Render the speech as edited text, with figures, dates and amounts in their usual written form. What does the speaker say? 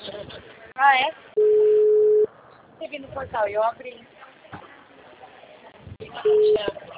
Ah, é? Você viu no portal, eu abri.